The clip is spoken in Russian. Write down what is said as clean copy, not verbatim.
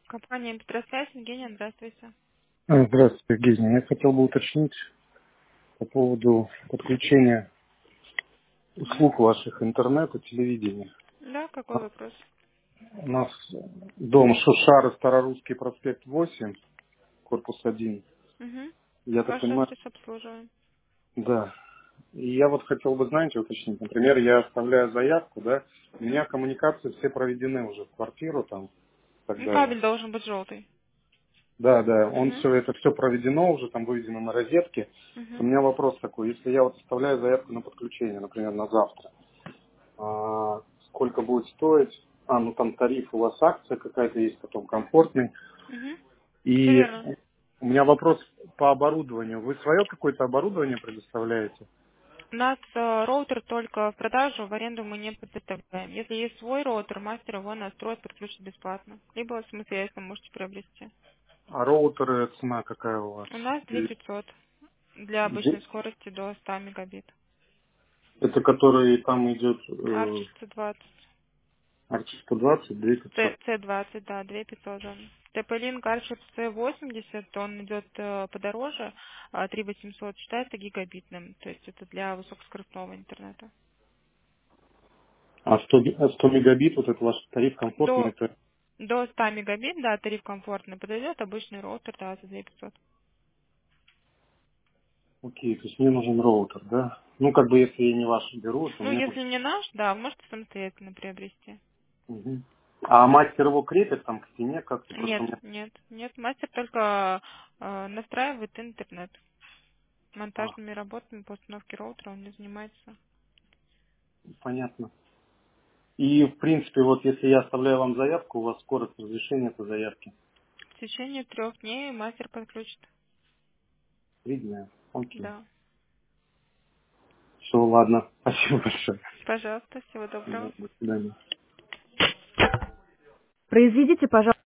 Компания Петросвязь, Евгения, здравствуйте. Здравствуйте, Евгений. Я хотел бы уточнить по поводу подключения Мгм. услуг ваших интернета, телевидения. Да, какой вопрос? У нас дом Шушара, Старорусский проспект 8, корпус 1. Угу. Я так Ваш понимаю, адрес обслуживаем. да. И я вот хотел бы, знаете, уточнить. Например, я оставляю заявку, да, у Угу. меня коммуникации все проведены уже в квартиру там и так Ну, далее. кабель должен быть желтый. Да, да, он Угу. все это все проведено уже, там выведено на розетке. У Угу. меня вопрос такой, если я вот оставляю заявку на подключение, например, на завтра, сколько будет стоить? Ну там тариф у вас, акция какая-то есть, потом комфортный. Угу. Все И верно. у меня вопрос по оборудованию. Вы свое какое-то оборудование предоставляете? У нас роутер только в продажу, в аренду мы не предоставляем. Если есть свой роутер, мастер его настроит, подключит бесплатно. Либо самостоятельно можете приобрести. А роутеры цена какая у вас? У нас И 2500 для обычной скорости до 100 мегабит. это который там идет Arch C20. Archie 120, 2500. C20, да, 2500. Да. TP-Link Archip C80, он идет подороже, 3800 считается гигабитным, то есть это для высокоскоростного интернета. А 100 мегабит, вот это ваш тариф комфортный, До, это до 100 мегабит, да, тариф комфортный подойдет, обычный роутер, да, за 2500. окей, то есть мне нужен роутер, да? Ну, как бы если я не ваш беру, то Ну, мне если нужен. не наш, да, можете самостоятельно приобрести. Мгм. А мастер его крепит там к стене как-то, просто Нет, мне... нет, нет, мастер только настраивает интернет. А, Монтажными работами по установке роутера он не занимается. понятно. И, в принципе, вот если я оставляю вам заявку, у вас скорость разрешения этой заявки В течение 3 дней мастер подключит. видная. Окей. Да. Все, ладно. Спасибо большое. Пожалуйста, всего Да, доброго. до свидания. Произведите, пожалуйста.